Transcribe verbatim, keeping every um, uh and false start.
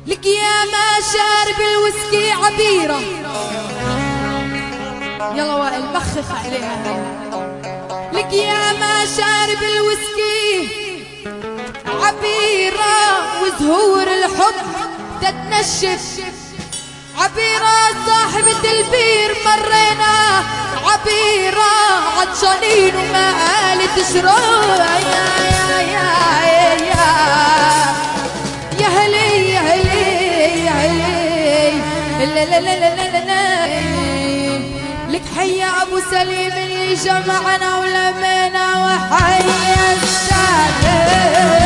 لك يا ما شارب الويسكي عبيرة. يلا وائل مخخ عليها. لك يا ما شارب الويسكي عبيرة وزهور الحب تتنشف. عبيرة صاحبة البير مرينا عبيرة عطشانين وما قالت تشرب. يا يا يا يا يا هلي يا هلي يا هلي لا لا لا لا لا لا. لك حيا ابو سليم اللي جمعنا ولمينا وحيا السالم.